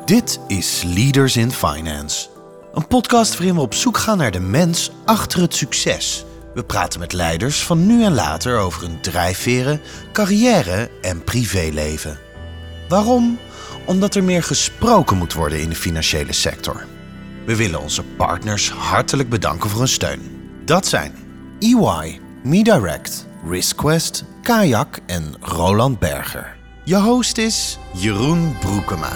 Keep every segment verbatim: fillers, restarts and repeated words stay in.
Dit is Leaders in Finance. Een podcast waarin we op zoek gaan naar de mens achter het succes. We praten met leiders van nu en later over hun drijfveren, carrière en privéleven. Waarom? Omdat er meer gesproken moet worden in de financiële sector. We willen onze partners hartelijk bedanken voor hun steun. Dat zijn E Y, MeDirect, RiskQuest, Kayak en Roland Berger. Je host is Jeroen Broekema.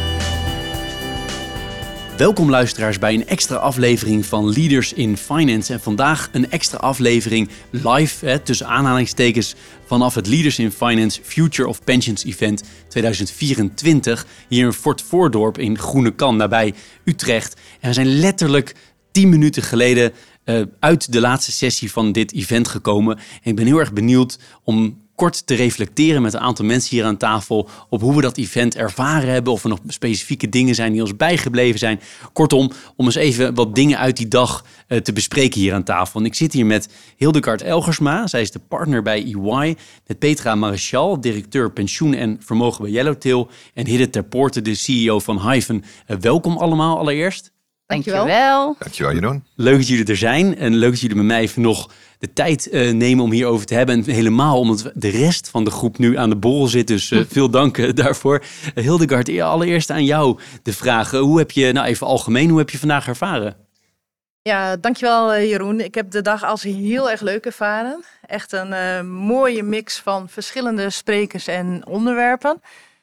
Welkom luisteraars bij een extra aflevering van Leaders in Finance. En vandaag een extra aflevering live, hè, tussen aanhalingstekens, vanaf het Leaders in Finance Future of Pensions Event tweeduizend vierentwintig. Hier in Fort Voordorp in Groenekan, nabij Utrecht. En we zijn letterlijk tien minuten geleden uh, uit de laatste sessie van dit event gekomen. En ik ben heel erg benieuwd om kort te reflecteren met een aantal mensen hier aan tafel op hoe we dat event ervaren hebben, of er nog specifieke dingen zijn die ons bijgebleven zijn. Kortom, om eens even wat dingen uit die dag uh, te bespreken hier aan tafel. En ik zit hier met Hildegard Elgersma, zij is de partner bij E Y, met Petra Maréchal, directeur pensioen en vermogen bij Yellowtail, en Hidde ter Poorte, de C E O van Hyphen. Uh, welkom allemaal allereerst. Dankjewel. Dankjewel, Jeroen. Leuk dat jullie er zijn en leuk dat jullie met mij even nog de tijd uh, nemen om hierover te hebben. En helemaal omdat de rest van de groep nu aan de borrel zit. Dus uh, veel dank uh, daarvoor. Uh, Hildegard, allereerst aan jou de vraag. Uh, hoe heb je, nou even algemeen, hoe heb je vandaag ervaren? Ja, dankjewel uh, Jeroen. Ik heb de dag als heel erg leuk ervaren. Echt een uh, mooie mix van verschillende sprekers en onderwerpen.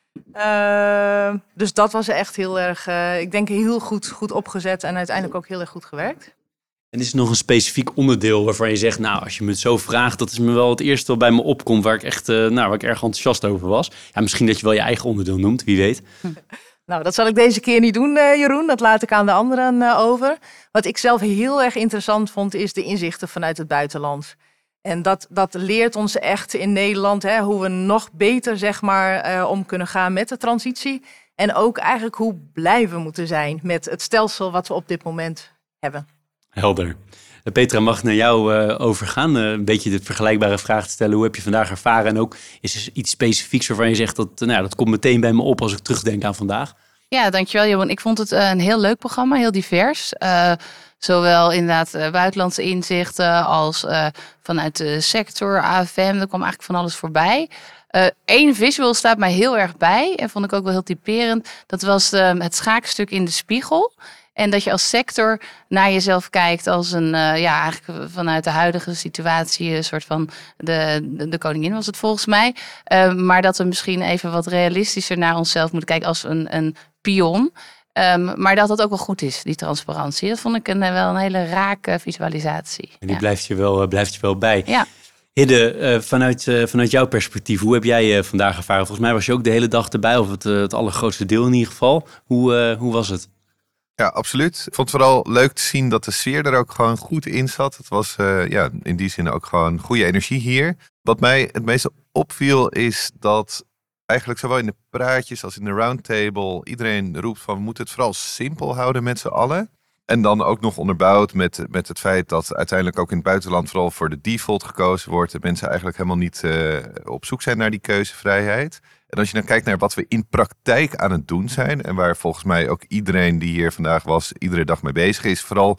Uh, dus dat was echt heel erg, uh, ik denk heel goed, goed opgezet en uiteindelijk ook heel erg goed gewerkt. En is er nog een specifiek onderdeel waarvan je zegt, nou, als je me het zo vraagt, dat is me wel het eerste wat bij me opkomt, waar ik echt, uh, nou, waar ik erg enthousiast over was. Ja, misschien dat je wel je eigen onderdeel noemt, wie weet. Nou, dat zal ik deze keer niet doen, uh, Jeroen. Dat laat ik aan de anderen uh, over. Wat ik zelf heel erg interessant vond, is de inzichten vanuit het buitenland. En dat, dat leert ons echt in Nederland, hè, hoe we nog beter, zeg maar, uh, om kunnen gaan met de transitie. En ook eigenlijk hoe blij we moeten zijn met het stelsel wat we op dit moment hebben. Helder. Petra, mag ik naar jou uh, overgaan? Uh, een beetje de vergelijkbare vraag te stellen. Hoe heb je vandaag ervaren? En ook, is er iets specifieks waarvan je zegt, dat, nou, dat komt meteen bij me op als ik terugdenk aan vandaag? Ja, dankjewel Johan. Ik vond het uh, een heel leuk programma, heel divers. Uh, zowel inderdaad uh, buitenlandse inzichten als uh, vanuit de sector, A F M. Er kwam eigenlijk van alles voorbij. Eén uh, visual staat mij heel erg bij en vond ik ook wel heel typerend. Dat was uh, het schaakstuk in de spiegel. En dat je als sector naar jezelf kijkt als een, uh, ja, eigenlijk vanuit de huidige situatie, een soort van de, de, de koningin was het volgens mij. Uh, maar dat we misschien even wat realistischer naar onszelf moeten kijken als een, een pion. Um, maar dat dat ook wel goed is, die transparantie. Dat vond ik een, wel een hele rake visualisatie. En die ja. blijft, je wel, blijft je wel bij. Ja. Hidde, uh, vanuit, uh, vanuit jouw perspectief, hoe heb jij uh, vandaag ervaren? Volgens mij was je ook de hele dag erbij, of het, uh, het allergrootste deel in ieder geval. Hoe, uh, hoe was het? Ja, absoluut. Ik vond het vooral leuk te zien dat de sfeer er ook gewoon goed in zat. Het was uh, ja, in die zin ook gewoon goede energie hier. Wat mij het meeste opviel is dat eigenlijk zowel in de praatjes als in de roundtable iedereen roept van we moeten het vooral simpel houden met z'n allen. En dan ook nog onderbouwd met, met het feit dat uiteindelijk ook in het buitenland vooral voor de default gekozen wordt. En mensen eigenlijk helemaal niet uh, op zoek zijn naar die keuzevrijheid. En als je dan kijkt naar wat we in praktijk aan het doen zijn, en waar volgens mij ook iedereen die hier vandaag was, iedere dag mee bezig is, vooral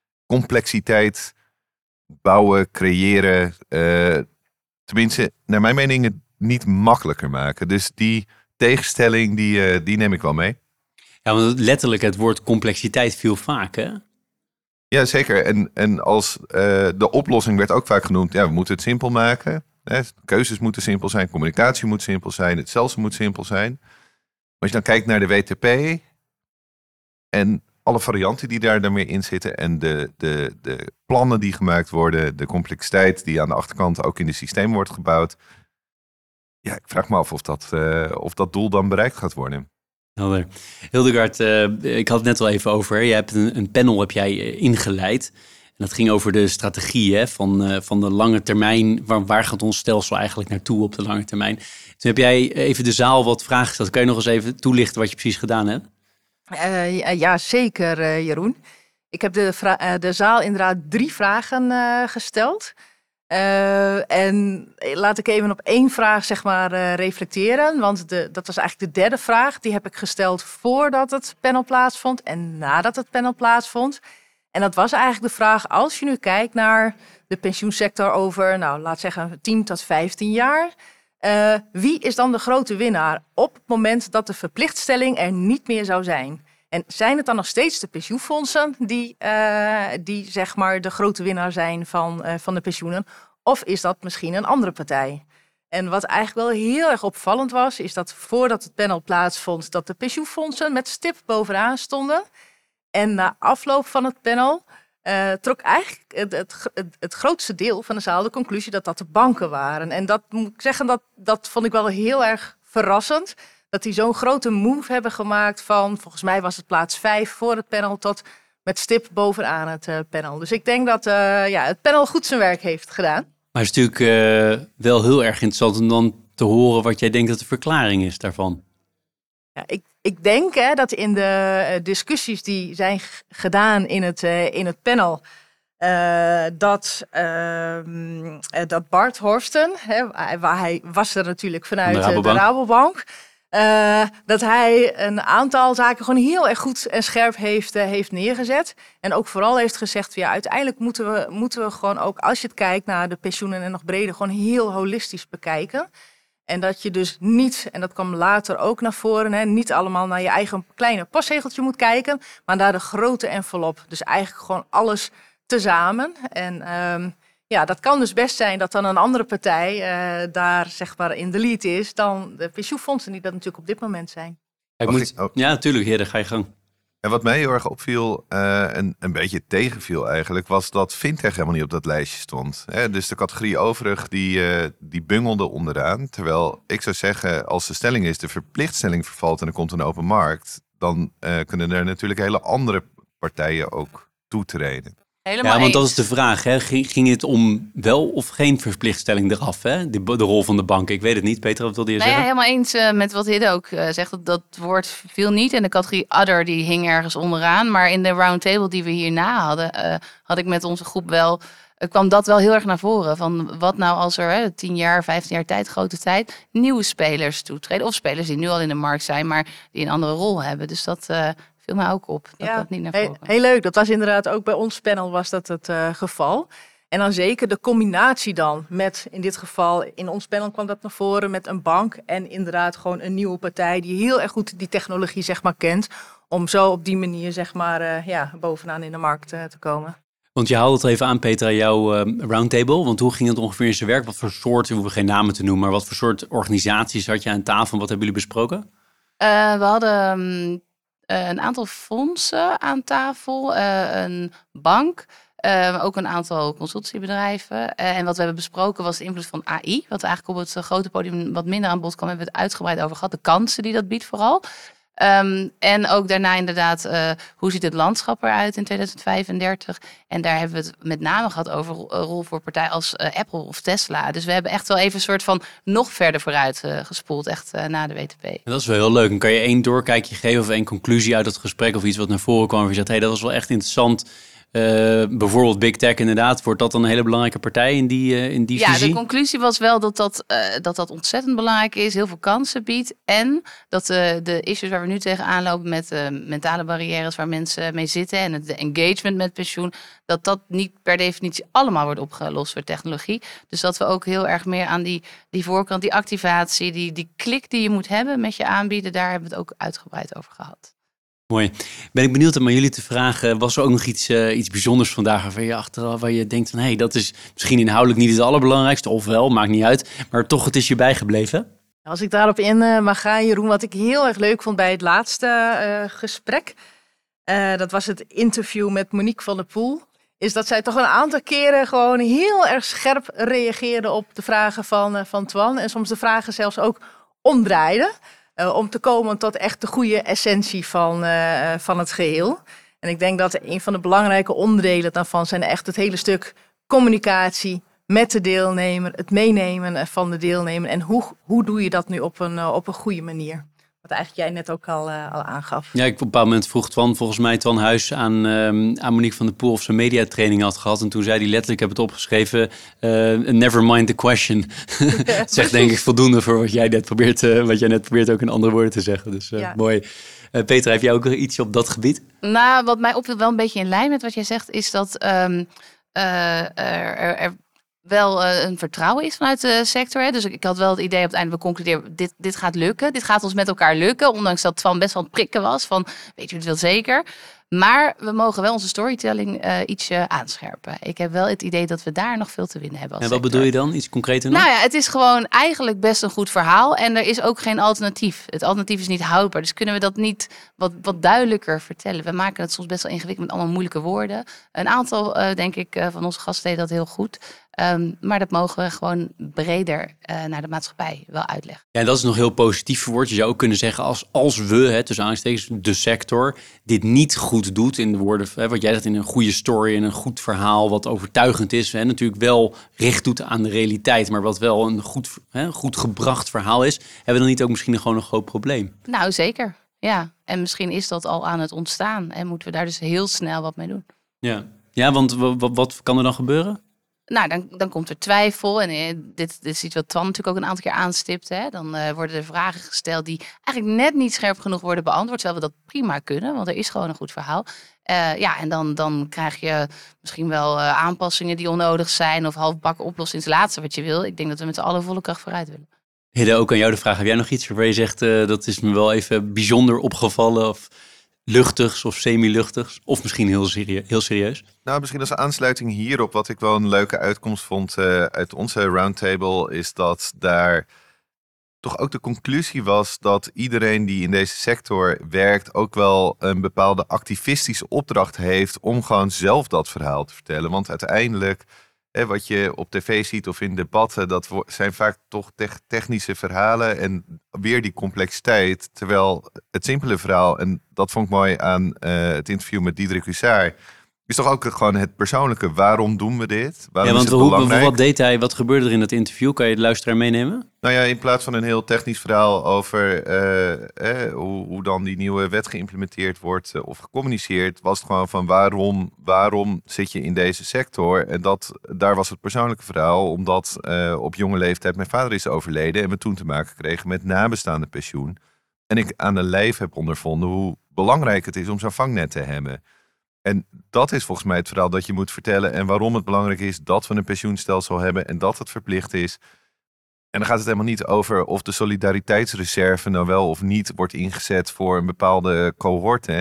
complexiteit bouwen, creëren, uh, tenminste naar mijn mening het niet makkelijker maken. Dus die tegenstelling, die, uh, die neem ik wel mee. Ja, want letterlijk het woord complexiteit viel vaak, hè? Ja, zeker. En, en als uh, de oplossing werd ook vaak genoemd, ja, we moeten het simpel maken. Hè? Keuzes moeten simpel zijn, communicatie moet simpel zijn, het stelsel moet simpel zijn. Maar als je dan kijkt naar de W T P en alle varianten die daar dan weer in zitten en de, de, de plannen die gemaakt worden, de complexiteit die aan de achterkant ook in het systeem wordt gebouwd. Ja, ik vraag me af of dat, uh, of dat doel dan bereikt gaat worden. Helder. Hildegard, uh, ik had het net al even over. Je hebt een, een panel heb jij uh, ingeleid. En dat ging over de strategie hè, van, uh, van de lange termijn. Waar, waar gaat ons stelsel eigenlijk naartoe op de lange termijn? Toen heb jij even de zaal wat vragen gesteld. Kan je nog eens even toelichten wat je precies gedaan hebt? Uh, ja, zeker uh, Jeroen. Ik heb de, vra- uh, de zaal inderdaad drie vragen uh, gesteld. Uh, en laat ik even op één vraag zeg maar, uh, reflecteren. Want de, dat was eigenlijk de derde vraag. Die heb ik gesteld voordat het panel plaatsvond en nadat het panel plaatsvond. En dat was eigenlijk de vraag, als je nu kijkt naar de pensioensector over, nou, laat zeggen tien tot vijftien jaar. Uh, wie is dan de grote winnaar op het moment dat de verplichtstelling er niet meer zou zijn? En zijn het dan nog steeds de pensioenfondsen die, uh, die zeg maar de grote winnaar zijn van, uh, van de pensioenen? Of is dat misschien een andere partij? En wat eigenlijk wel heel erg opvallend was, is dat voordat het panel plaatsvond, dat de pensioenfondsen met stip bovenaan stonden. En na afloop van het panel uh, trok eigenlijk het, het, het, het grootste deel van de zaal de conclusie dat dat de banken waren. En dat moet ik zeggen, dat, dat vond ik wel heel erg verrassend. Dat die zo'n grote move hebben gemaakt van, volgens mij was het plaats vijf voor het panel, tot met stip bovenaan het uh, panel. Dus ik denk dat uh, ja, het panel goed zijn werk heeft gedaan. Maar het is natuurlijk uh, wel heel erg interessant om dan te horen wat jij denkt dat de verklaring is daarvan. Ja, ik, ik denk hè, dat in de uh, discussies die zijn g- gedaan in het, uh, in het panel, uh, dat, uh, uh, dat Bart Horsten, hè, waar hij was er natuurlijk vanuit de Rabobank, de Rabobank uh, dat hij een aantal zaken gewoon heel erg goed en scherp heeft, uh, heeft neergezet. En ook vooral heeft gezegd, ja, uiteindelijk moeten we, moeten we gewoon ook, als je het kijkt naar de pensioenen en nog breder, gewoon heel holistisch bekijken. En dat je dus niet, en dat kwam later ook naar voren, hè, niet allemaal naar je eigen kleine postzegeltje moet kijken, maar naar de grote envelop. Dus eigenlijk gewoon alles tezamen. En um, ja, dat kan dus best zijn dat dan een andere partij uh, daar zeg maar in de lead is dan de pensioenfondsen die dat natuurlijk op dit moment zijn. Ik moet, ik, oh. Ja, natuurlijk, heer, daar ga je gang. En wat mij heel erg opviel uh, en een beetje tegenviel eigenlijk, was dat fintech helemaal niet op dat lijstje stond. Hè? Dus de categorie overig, die, uh, die bungelde onderaan. Terwijl ik zou zeggen, als de stelling is, de verplichtstelling vervalt en er komt een open markt, dan uh, kunnen er natuurlijk hele andere partijen ook toetreden. Helemaal ja, want dat eens. is de vraag. Hè? Ging, ging het om wel of geen verplichtstelling eraf? Hè? De, de rol van de bank. Ik weet het niet. Peter, wat wilde je nou zeggen? Ja, helemaal eens uh, met wat Hidde ook uh, zegt. Dat, dat woord viel niet. En de categorie other die hing ergens onderaan. Maar in de roundtable die we hierna hadden, uh, had ik met onze groep wel, uh, kwam dat wel heel erg naar voren. Van wat nou als er hè, tien jaar, vijftien jaar tijd, grote tijd, nieuwe spelers toetreden. Of spelers die nu al in de markt zijn, maar die een andere rol hebben. Dus dat Uh, viel mij ook op, dat ja, dat niet naar voren heel, heel leuk, dat was inderdaad ook bij ons panel was dat het uh, geval. En dan zeker de combinatie dan met, in dit geval, in ons panel kwam dat naar voren, met een bank en inderdaad gewoon een nieuwe partij die heel erg goed die technologie zeg maar kent, om zo op die manier zeg maar uh, ja, bovenaan in de markt uh, te komen. Want je haalde het even aan, Petra, jouw uh, roundtable. Want hoe ging het ongeveer in zijn werk? Wat voor soort, we hoeven geen namen te noemen, maar wat voor soort organisaties had je aan tafel? Wat hebben jullie besproken? Uh, we hadden Um, Uh, een aantal fondsen aan tafel, uh, een bank, uh, ook een aantal consultiebedrijven. Uh, en wat we hebben besproken was de invloed van A I. Wat eigenlijk op het uh, grote podium wat minder aan bod kwam, hebben we het uitgebreid over gehad. De kansen die dat biedt vooral. Um, en ook daarna inderdaad, uh, hoe ziet het landschap eruit in tweeduizend vijfendertig? En daar hebben we het met name gehad over een rol voor partijen als uh, Apple of Tesla. Dus we hebben echt wel even een soort van nog verder vooruit uh, gespoeld, echt uh, na de W T P. En dat is wel heel leuk. En kan je één doorkijkje geven of één conclusie uit het gesprek of iets wat naar voren kwam? Of je zegt, hé, hey, dat was wel echt interessant. Uh, bijvoorbeeld Big Tech inderdaad. Wordt dat dan een hele belangrijke partij in die, uh, in die ja, visie? Ja, de conclusie was wel dat dat, uh, dat dat ontzettend belangrijk is. Heel veel kansen biedt. En dat uh, de issues waar we nu tegenaan lopen met uh, mentale barrières waar mensen mee zitten en het engagement met pensioen, dat dat niet per definitie allemaal wordt opgelost door technologie. Dus dat we ook heel erg meer aan die, die voorkant, die activatie, die, die klik die je moet hebben met je aanbieden, daar hebben we het ook uitgebreid over gehad. Mooi. Ben ik benieuwd om aan jullie te vragen, was er ook nog iets, uh, iets bijzonders vandaag waar je achteraf waar je denkt van hé, hey, dat is misschien inhoudelijk niet het allerbelangrijkste, of wel, maakt niet uit, maar toch, het is je bijgebleven? Als ik daarop in uh, mag gaan, Jeroen, wat ik heel erg leuk vond bij het laatste uh, gesprek, uh, dat was het interview met Monique van der Poel, is dat zij toch een aantal keren gewoon heel erg scherp reageerde op de vragen van, uh, van Twan en soms de vragen zelfs ook omdraaide. Uh, om te komen tot echt de goede essentie van, uh, van het geheel. En ik denk dat een van de belangrijke onderdelen daarvan zijn echt het hele stuk communicatie met de deelnemer, het meenemen van de deelnemer. En hoe, hoe doe je dat nu op een, uh, op een goede manier? Wat eigenlijk jij net ook al, uh, al aangaf. Ja, ik op een bepaald moment vroeg Twan, volgens mij Twan Huis aan, um, aan Monique van der Poel of ze mediatraining had gehad. En toen zei hij letterlijk, ik heb het opgeschreven, uh, never mind the question. Het zegt denk ik voldoende voor wat jij net probeert, uh, wat jij net probeert ook in andere woorden te zeggen. Dus uh, ja. mooi. Uh, Petra, heb jij ook iets op dat gebied? Nou, wat mij opviel, wel een beetje in lijn met wat jij zegt, is dat um, uh, er, er, er wel uh, een vertrouwen is vanuit de sector. Hè? Dus ik, ik had wel het idee op het einde, we concluderen, dit, dit gaat lukken. Dit gaat ons met elkaar lukken. Ondanks dat Twan best wel het prikken was van, weet je het wel zeker. Maar we mogen wel onze storytelling uh, ietsje aanscherpen. Ik heb wel het idee dat we daar nog veel te winnen hebben. Als en wat sector. bedoel je dan? Iets concreter nog? Nou ja, het is gewoon eigenlijk best een goed verhaal. En er is ook geen alternatief. Het alternatief is niet houdbaar. Dus kunnen we dat niet wat, wat duidelijker vertellen? We maken het soms best wel ingewikkeld met allemaal moeilijke woorden. Een aantal, uh, denk ik, uh, van onze gasten deden dat heel goed. Um, maar dat mogen we gewoon breder uh, naar de maatschappij wel uitleggen. Ja, en dat is nog heel positief verwoord. Je zou ook kunnen zeggen, als, als we, hè, tussen aanstekens, de sector, dit niet goed doet in de woorden, hè, wat jij zegt, in een goede story, in een goed verhaal, wat overtuigend is, hè, natuurlijk wel recht doet aan de realiteit, maar wat wel een goed, hè, goed gebracht verhaal is, hebben we dan niet ook misschien gewoon een groot probleem? Nou, zeker. Ja, en misschien is dat al aan het ontstaan en moeten we daar dus heel snel wat mee doen. Ja, ja want wat, wat kan er dan gebeuren? Nou, dan, dan komt er twijfel. En eh, dit, dit is iets wat Twan natuurlijk ook een aantal keer aanstipt. Hè? Dan uh, worden er vragen gesteld die eigenlijk net niet scherp genoeg worden beantwoord. Terwijl we dat prima kunnen, want er is gewoon een goed verhaal. Uh, ja, en dan, dan krijg je misschien wel uh, aanpassingen die onnodig zijn. Of halfbakken oplossingen is het laatste wat je wil. Ik denk dat we met z'n allen volle kracht vooruit willen. Hidde, ook aan jou de vraag. Heb jij nog iets waar je zegt, uh, dat is me wel even bijzonder opgevallen? Of luchtigs of semi-luchtigs? Of misschien heel, serie- heel serieus? Nou, misschien als aansluiting hierop, wat ik wel een leuke uitkomst vond uh, uit onze roundtable, is dat daar toch ook de conclusie was dat iedereen die in deze sector werkt ook wel een bepaalde activistische opdracht heeft om gewoon zelf dat verhaal te vertellen. Want uiteindelijk, hè, wat je op tv ziet of in debatten, dat zijn vaak toch te- technische verhalen en weer die complexiteit. Terwijl het simpele verhaal, en dat vond ik mooi aan uh, het interview met Diederik Huszár, is toch ook gewoon het persoonlijke. Waarom doen we dit? Waarom ja, want is het hoe, belangrijk? wat deed hij? Wat gebeurde er in dat interview? Kan je de luisteraar meenemen? Nou ja, in plaats van een heel technisch verhaal over uh, eh, hoe, hoe dan die nieuwe wet geïmplementeerd wordt uh, of gecommuniceerd, was het gewoon van waarom, waarom zit je in deze sector? En dat, daar was het persoonlijke verhaal, omdat uh, op jonge leeftijd mijn vader is overleden en we toen te maken kregen met nabestaande pensioen. En ik aan de lijf heb ondervonden hoe belangrijk het is om zo'n vangnet te hebben. En dat is volgens mij het verhaal dat je moet vertellen en waarom het belangrijk is dat we een pensioenstelsel hebben en dat het verplicht is. En dan gaat het helemaal niet over of de solidariteitsreserve nou wel of niet wordt ingezet voor een bepaalde cohort. Hè?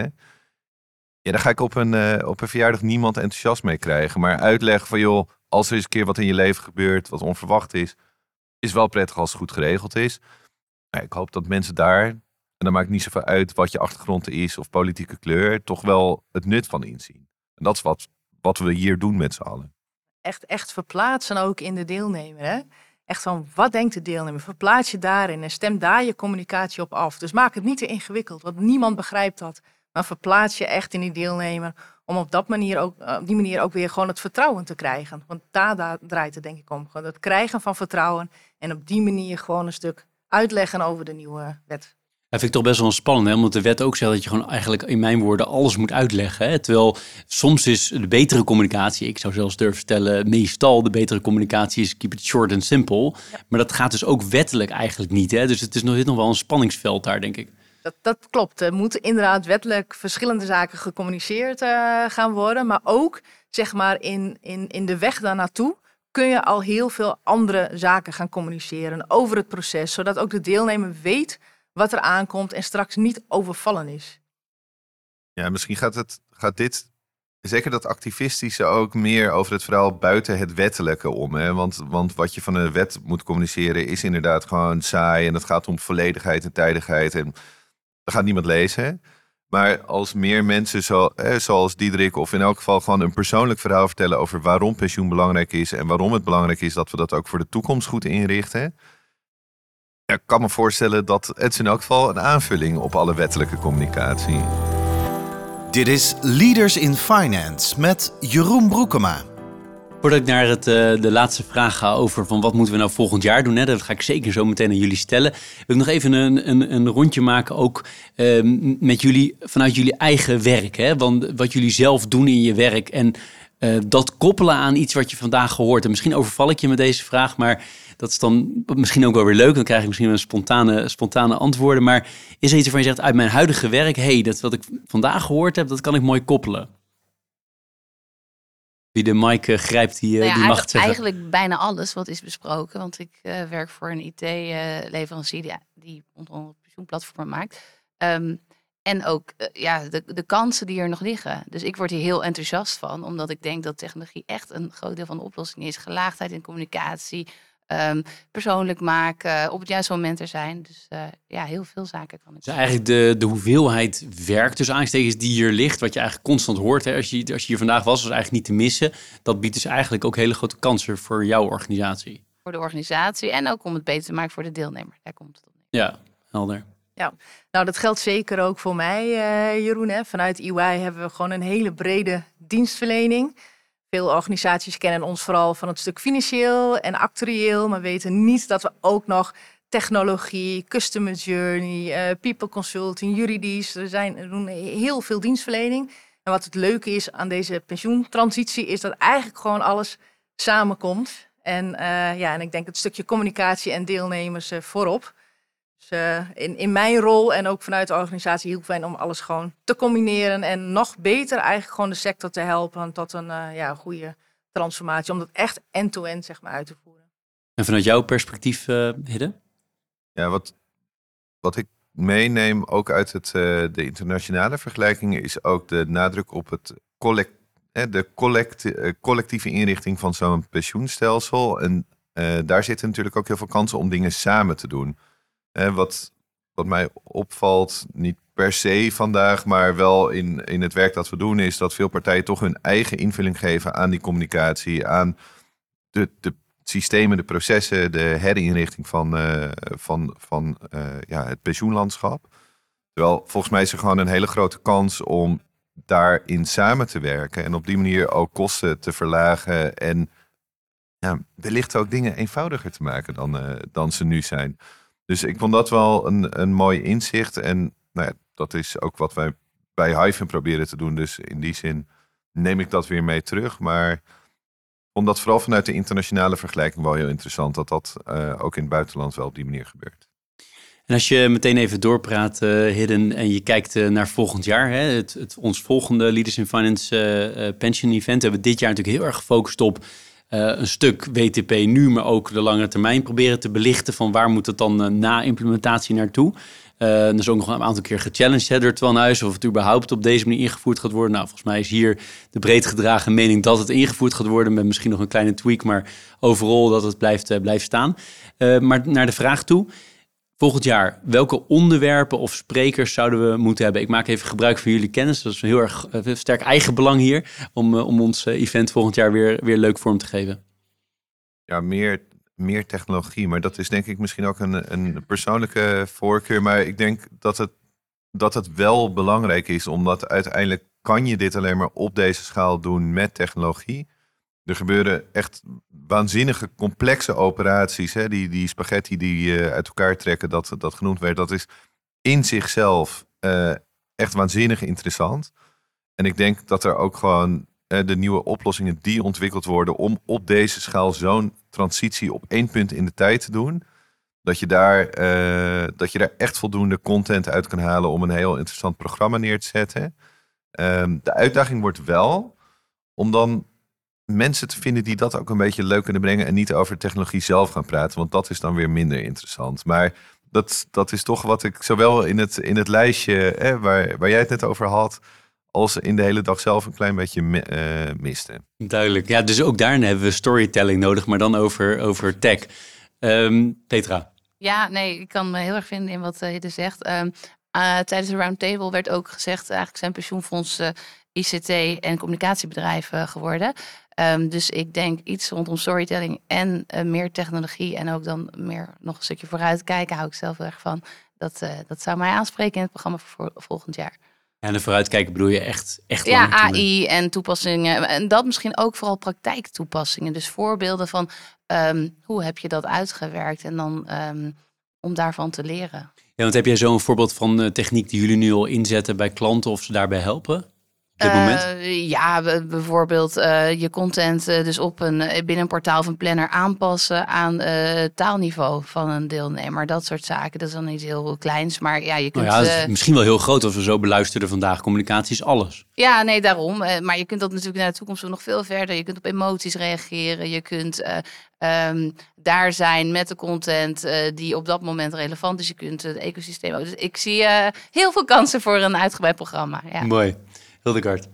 Ja, daar ga ik op een, uh, op een verjaardag niemand enthousiast mee krijgen. Maar uitleggen van joh, als er eens een keer wat in je leven gebeurt wat onverwacht is, is wel prettig als het goed geregeld is. Maar ik hoop dat mensen daar, en dan maakt het niet zoveel uit wat je achtergrond is of politieke kleur, toch wel het nut van inzien. En dat is wat, wat we hier doen met z'n allen. Echt, echt verplaatsen ook in de deelnemer. Hè? Echt van, wat denkt de deelnemer? Verplaats je daarin en stem daar je communicatie op af. Dus maak het niet te ingewikkeld, want niemand begrijpt dat. Maar verplaats je echt in die deelnemer om op, dat manier ook, op die manier ook weer gewoon het vertrouwen te krijgen. Want daar, daar draait het denk ik om. Gewoon het krijgen van vertrouwen en op die manier gewoon een stuk uitleggen over de nieuwe wet. Dat vind ik toch best wel spannend, hè? Omdat de wet ook zegt dat je gewoon eigenlijk in mijn woorden alles moet uitleggen. Hè? Terwijl soms is de betere communicatie, ik zou zelfs durven stellen, meestal de betere communicatie is keep it short and simple. Ja. Maar dat gaat dus ook wettelijk eigenlijk niet. Hè? Dus het is nog, dit nog wel een spanningsveld daar, denk ik. Dat, dat klopt. Er moeten inderdaad wettelijk verschillende zaken gecommuniceerd uh, gaan worden. Maar ook zeg maar in, in, in de weg daar naartoe kun je al heel veel andere zaken gaan communiceren over het proces. Zodat ook de deelnemer weet wat er aankomt en straks niet overvallen is. Ja, misschien gaat, het, gaat dit, zeker dat activistische, ook meer over het verhaal buiten het wettelijke om. Hè? Want, want wat je van een wet moet communiceren is inderdaad gewoon saai. En het gaat om volledigheid en tijdigheid. En dat gaat niemand lezen. Maar als meer mensen zo, hè, zoals Diederik of in elk geval gewoon een persoonlijk verhaal vertellen over waarom pensioen belangrijk is. En waarom het belangrijk is dat we dat ook voor de toekomst goed inrichten. Ja, ik kan me voorstellen dat het is in elk geval een aanvulling op alle wettelijke communicatie. Dit is Leaders in Finance met Jeroen Broekema. Voordat ik naar het, uh, de laatste vraag ga over van wat moeten we nou volgend jaar doen, hè, dat ga ik zeker zo meteen aan jullie stellen. Wil ik nog even een, een, een rondje maken ook uh, met jullie vanuit jullie eigen werk. Hè? Want wat jullie zelf doen in je werk en uh, dat koppelen aan iets wat je vandaag gehoord hebt. Misschien overval ik je met deze vraag, maar dat is dan misschien ook wel weer leuk. Dan krijg ik misschien wel spontane, spontane antwoorden. Maar is er iets waarvan je zegt uit mijn huidige werk, hey, dat wat ik vandaag gehoord heb, dat kan ik mooi koppelen? Wie de mic uh, grijpt, die, uh, nou ja, die mag het zeggen. Eigenlijk bijna alles wat is besproken. Want ik uh, werk voor een I T-leverancier uh, die, die onder andere pensioenplatformen maakt. Um, en ook uh, ja, de, de kansen die er nog liggen. Dus ik word hier heel enthousiast van. Omdat ik denk dat technologie echt een groot deel van de oplossing is. Gelaagdheid in communicatie. Um, persoonlijk maken, op het juiste moment er zijn. Dus uh, ja, heel veel zaken kan ik. Dus eigenlijk de, de hoeveelheid werk tussen aanstekens die hier ligt, wat je eigenlijk constant hoort, hè, als, je, als je hier vandaag was, was eigenlijk niet te missen. Dat biedt dus eigenlijk ook hele grote kansen voor jouw organisatie. Voor de organisatie en ook om het beter te maken voor de deelnemer. Daar komt het op. Ja, helder. Ja, nou dat geldt zeker ook voor mij, uh, Jeroen. Hè. Vanuit E Y hebben we gewoon een hele brede dienstverlening. Veel organisaties kennen ons vooral van het stuk financieel en actuarieel, maar weten niet dat we ook nog technologie, customer journey, uh, people consulting, juridisch. Er zijn er doen heel veel dienstverlening. En wat het leuke is aan deze pensioentransitie is dat eigenlijk gewoon alles samenkomt. En, uh, ja, en ik denk het stukje communicatie en deelnemers uh, voorop. Dus uh, in, in mijn rol en ook vanuit de organisatie heel fijn om alles gewoon te combineren. En nog beter eigenlijk gewoon de sector te helpen tot een uh, ja, goede transformatie. Om dat echt end-to-end zeg maar, uit te voeren. En vanuit jouw perspectief, uh, Hidde? Ja, wat, wat ik meeneem ook uit het, uh, de internationale vergelijkingen is ook de nadruk op het collect, eh, de collect, uh, collectieve inrichting van zo'n pensioenstelsel. En uh, daar zitten natuurlijk ook heel veel kansen om dingen samen te doen. Uh, wat, wat mij opvalt, niet per se vandaag, maar wel in, in het werk dat we doen, is dat veel partijen toch hun eigen invulling geven aan die communicatie, aan de, de systemen, de processen, de herinrichting van, uh, van, van uh, ja, het pensioenlandschap. Terwijl volgens mij is er gewoon een hele grote kans om daarin samen te werken en op die manier ook kosten te verlagen en ja, wellicht ook dingen eenvoudiger te maken dan, uh, dan ze nu zijn. Dus ik vond dat wel een, een mooi inzicht. En nou ja, dat is ook wat wij bij Hyphen proberen te doen. Dus in die zin neem ik dat weer mee terug. Maar ik vond dat vooral vanuit de internationale vergelijking wel heel interessant. Dat dat uh, ook in het buitenland wel op die manier gebeurt. En als je meteen even doorpraat, uh, Hidden, en je kijkt uh, naar volgend jaar. Hè, het, het, ons volgende Leaders in Finance uh, uh, Pension Event hebben we dit jaar natuurlijk heel erg gefocust op Uh, een stuk W T P nu, maar ook de lange termijn proberen te belichten van waar moet het dan uh, na implementatie naartoe. Uh, er is ook nog een aantal keer gechallenged hè, door Twan Huis of het überhaupt op deze manier ingevoerd gaat worden. Nou, volgens mij is hier de breed gedragen mening dat het ingevoerd gaat worden met misschien nog een kleine tweak, maar overal dat het blijft, uh, blijft staan. Uh, maar naar de vraag toe. Volgend jaar, welke onderwerpen of sprekers zouden we moeten hebben? Ik maak even gebruik van jullie kennis. Dat is een heel erg uh, sterk eigen belang hier. Om, uh, om ons uh, event volgend jaar weer, weer leuk vorm te geven. Ja, meer, meer technologie. Maar dat is denk ik misschien ook een, een persoonlijke voorkeur. Maar ik denk dat het, dat het wel belangrijk is. Omdat uiteindelijk kan je dit alleen maar op deze schaal doen met technologie. Er gebeuren echt waanzinnige complexe operaties. Hè? Die, die spaghetti die uh, uit elkaar trekken, dat, dat genoemd werd. Dat is in zichzelf uh, echt waanzinnig interessant. En ik denk dat er ook gewoon uh, de nieuwe oplossingen die ontwikkeld worden om op deze schaal zo'n transitie op één punt in de tijd te doen. Dat je daar, uh, dat je daar echt voldoende content uit kan halen om een heel interessant programma neer te zetten. Um, de uitdaging wordt wel om dan mensen te vinden die dat ook een beetje leuk kunnen brengen en niet over technologie zelf gaan praten, want dat is dan weer minder interessant. Maar dat, dat is toch wat ik zowel in het, in het lijstje hè, waar, waar jij het net over had, als in de hele dag zelf een klein beetje uh, miste. Duidelijk. Ja, dus ook daarin hebben we storytelling nodig, maar dan over, over tech. Um, Petra. Ja, nee, ik kan me heel erg vinden in wat uh, Hidde zegt. Um, uh, tijdens de roundtable werd ook gezegd, eigenlijk zijn pensioenfondsen I C T en communicatiebedrijven geworden. Um, dus ik denk iets rondom storytelling en uh, meer technologie en ook dan meer nog een stukje vooruit kijken, hou ik zelf erg van. Dat, uh, dat zou mij aanspreken in het programma voor volgend jaar. En de vooruitkijken bedoel je echt, echt Ja, lang A termijn. I en toepassingen. En dat misschien ook vooral praktijktoepassingen. Dus voorbeelden van um, hoe heb je dat uitgewerkt en dan um, om daarvan te leren. Ja, want heb jij zo'n voorbeeld van uh, techniek die jullie nu al inzetten bij klanten of ze daarbij helpen? Op dit Uh, moment? Ja, b- bijvoorbeeld uh, je content uh, dus op een, binnen een portaal of een planner aanpassen aan uh, taalniveau van een deelnemer. Dat soort zaken. Dat is dan iets heel kleins, maar ja, je kunt... Nou ja, het is uh, misschien wel heel groot als we zo beluisteren vandaag. Communicatie is alles. Ja, nee, daarom. Uh, maar je kunt dat natuurlijk naar de toekomst nog veel verder. Je kunt op emoties reageren. Je kunt uh, um, daar zijn met de content uh, die op dat moment relevant is. Je kunt uh, het ecosysteem ook. Dus ik zie uh, heel veel kansen voor een uitgebreid programma. Ja. Mooi. Hildegard.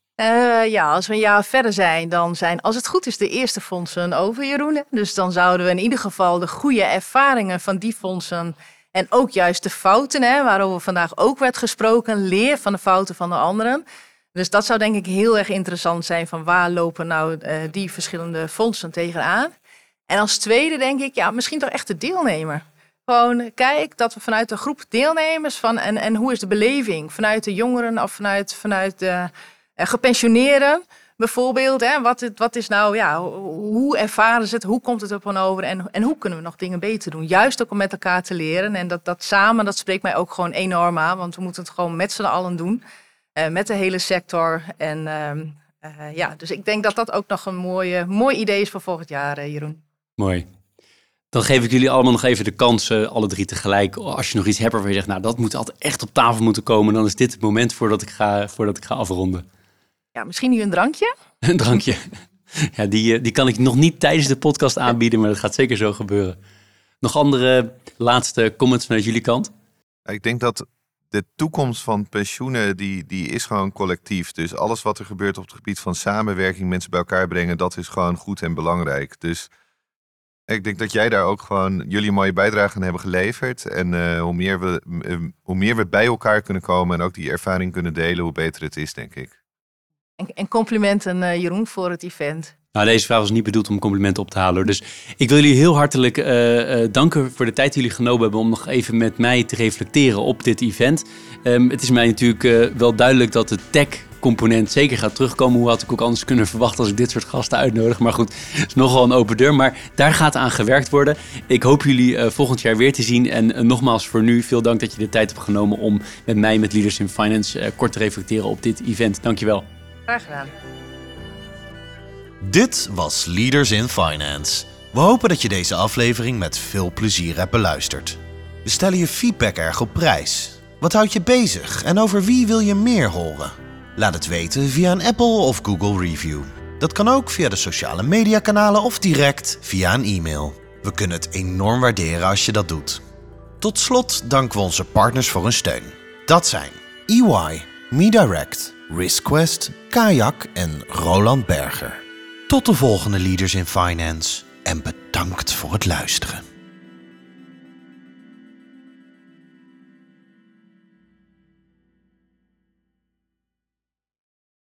Uh, ja, als we een jaar verder zijn, dan zijn, als het goed is, de eerste fondsen over, Jeroen. Dus dan zouden we in ieder geval de goede ervaringen van die fondsen en ook juist de fouten, hè, waarover vandaag ook werd gesproken, leer van de fouten van de anderen. Dus dat zou denk ik heel erg interessant zijn van waar lopen nou uh, die verschillende fondsen tegenaan. En als tweede denk ik, ja, misschien toch echt de deelnemer. Gewoon kijk dat we vanuit de groep deelnemers van en, en hoe is de beleving vanuit de jongeren of vanuit, vanuit de uh, gepensioneerden bijvoorbeeld. Hè, wat, wat is nou, ja, hoe ervaren ze het, hoe komt het op hen over en, en hoe kunnen we nog dingen beter doen? Juist ook om met elkaar te leren en dat, dat samen, dat spreekt mij ook gewoon enorm aan, want we moeten het gewoon met z'n allen doen, uh, met de hele sector. En uh, uh, ja, dus ik denk dat dat ook nog een mooie, mooi idee is voor volgend jaar, uh, Jeroen. Mooi. Dan geef ik jullie allemaal nog even de kans, uh, alle drie tegelijk. Als je nog iets hebt waarvan je zegt, nou dat moet altijd echt op tafel moeten komen. Dan is dit het moment voordat ik ga, voordat ik ga afronden. Ja, misschien nu een drankje? Een drankje. Ja, die, die kan ik nog niet tijdens de podcast aanbieden, maar dat gaat zeker zo gebeuren. Nog andere laatste comments vanuit jullie kant? Ik denk dat de toekomst van pensioenen, die, die is gewoon collectief. Dus alles wat er gebeurt op het gebied van samenwerking, mensen bij elkaar brengen, dat is gewoon goed en belangrijk. Dus ik denk dat jij daar ook gewoon jullie een mooie bijdrage aan hebben geleverd. En uh, hoe, meer we, uh, hoe meer we bij elkaar kunnen komen en ook die ervaring kunnen delen, hoe beter het is, denk ik. En, en complimenten, uh, Jeroen, voor het event. Nou, deze vraag was niet bedoeld om complimenten op te halen. Dus ik wil jullie heel hartelijk uh, uh, danken voor de tijd die jullie genomen hebben om nog even met mij te reflecteren op dit event. Um, het is mij natuurlijk uh, wel duidelijk dat de tech-component zeker gaat terugkomen. Hoe had ik ook anders kunnen verwachten als ik dit soort gasten uitnodig. Maar goed, het is nogal een open deur. Maar daar gaat aan gewerkt worden. Ik hoop jullie uh, volgend jaar weer te zien. En uh, nogmaals voor nu, veel dank dat je de tijd hebt genomen om met mij, met Leaders in Finance, uh, kort te reflecteren op dit event. Dankjewel. Graag gedaan. Dit was Leaders in Finance. We hopen dat je deze aflevering met veel plezier hebt beluisterd. We stellen je feedback erg op prijs. Wat houdt je bezig en over wie wil je meer horen? Laat het weten via een Apple of Google review. Dat kan ook via de sociale mediakanalen of direct via een e-mail. We kunnen het enorm waarderen als je dat doet. Tot slot danken we onze partners voor hun steun. Dat zijn E Y, MeDirect, RiskQuest, Kayak en Roland Berger. Tot de volgende Leaders in Finance en bedankt voor het luisteren.